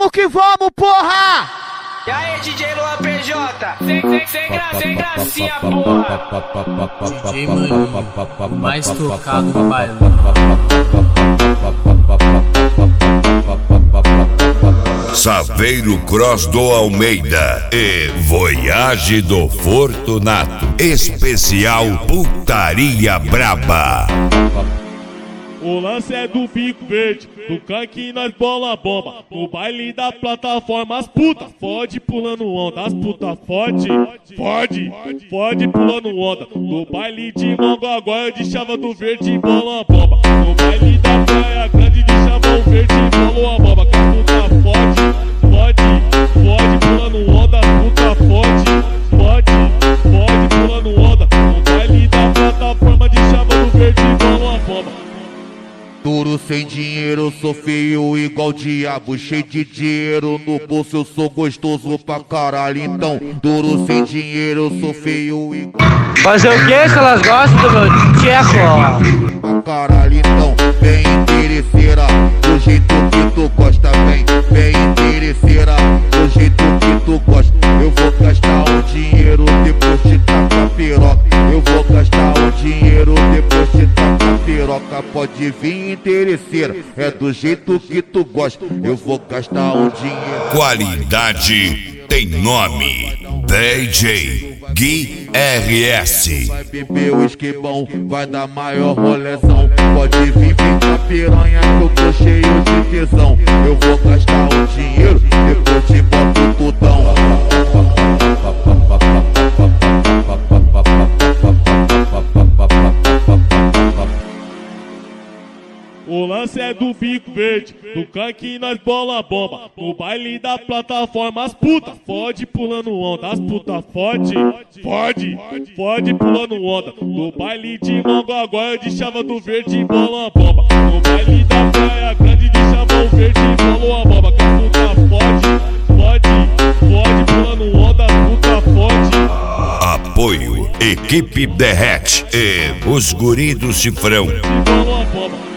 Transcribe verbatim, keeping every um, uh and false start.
Vamos que vamos, porra! E aí, D J Luan P J? Sem, sem, sem, gra, sem gracinha, porra! D J Maninho, mais tocado do bailão. Saveiro Cross do Almeida e Voyage do Fortunato. Especial Putaria Braba. O lance é do bico verde, do canque nós bola bomba. No baile da plataforma as puta fode pulando onda. As puta fode, fode, fode pulando onda. No baile de Mongaguá de chava do verde bola bomba. No baile da praia grande de chavão verde bola bomba. Que as puta fode, fode, fode pulando onda. As puta fode, fode, fode pulando onda. No baile da plataforma de chava do verde bola bomba. Duro sem dinheiro, eu sou feio igual diabo. Cheio de dinheiro no bolso, eu sou gostoso pra caralho. Então, duro sem dinheiro, eu sou feio igual. Fazer o que que elas gostam do meu tcheco? Pra caralho, então, bem interesseira, do jeito que tu gosta, bem, bem interesseira, do jeito que tu gosta. Eu vou gastar um dinheiro depois de tacar piroca. Eu vou gastar um dinheiro depois de tacar piroca. Pode vir interesseira, é do jeito que tu gosta. Eu vou gastar um dinheiro. Qualidade tem nome. D J Gui R S. Vai beber o esquibão, vai dar maior rolezão. Pode vir feita piranha que eu tô cheio de tesão. Eu vou gastar um dinheiro, depois te boto tudão. O lance é do bico verde, do canque nós bola bomba. No baile da plataforma as puta fode pulando onda. As puta fode, fode, fode pulando onda. No baile de Mongaguá de chava do verde bola bomba. No baile da praia grande de chavão verde bola bomba. Que as puta fode, fode, fode pulando onda. As puta fode. Apoio Equipe Derrete e os guri do Cifrão. Bola bomba.